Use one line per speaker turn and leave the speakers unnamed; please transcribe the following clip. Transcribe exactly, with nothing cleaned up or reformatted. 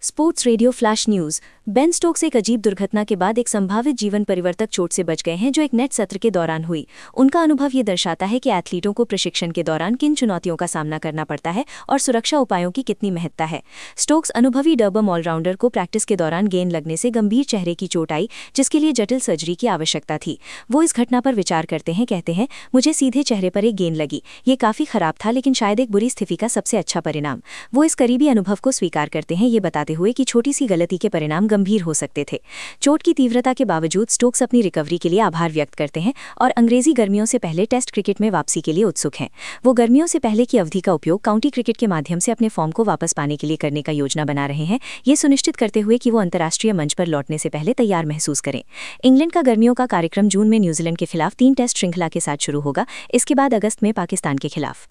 Sports radio flash news. Ben Stokes एक अजीब दुर्घटना के बाद एक संभावित जीवन परिवर्तक चोट से बच गए हैं जो एक नेट सत्र के दौरान हुई। उनका अनुभव ये दर्शाता है कि एथलीटों को प्रशिक्षण के दौरान किन चुनौतियों का सामना करना पड़ता है और सुरक्षा उपायों की कितनी महत्ता है। स्टोक्स अनुभवी डर्बम ऑलराउंडर को प्रैक्टिस के दौरान गेंद लगने से गंभीर चेहरे की चोट आई, जिसके लिए जटिल सर्जरी की आवश्यकता थी। वो इस घटना पर विचार करते हैं, कहते हैं, मुझे सीधे चेहरे पर एक गेंद लगी। ये काफी खराब था, लेकिन शायद एक बुरी स्थिति का सबसे अच्छा परिणाम। वो इस करीबी अनुभव को स्वीकार करते हैं, ये बताते हुए कि छोटी सी गलती के परिणाम गंभीर हो सकते थे। चोट की तीव्रता के बावजूद स्टोक्स अपनी रिकवरी के लिए आभार व्यक्त करते हैं और अंग्रेजी गर्मियों से पहले टेस्ट क्रिकेट में वापसी के लिए उत्सुक हैं। वो गर्मियों से पहले की अवधि का उपयोग काउंटी क्रिकेट के माध्यम से अपने फॉर्म को वापस पाने के लिए करने का योजना बना रहे हैं, ये सुनिश्चित करते हुए कि वो अंतर्राष्ट्रीय मंच पर लौटने से पहले तैयार महसूस करें। इंग्लैंड का गर्मियों का कार्यक्रम जून में न्यूजीलैंड के खिलाफ तीन टेस्ट श्रृंखला के साथ शुरू होगा, इसके बाद अगस्त में पाकिस्तान के खिलाफ।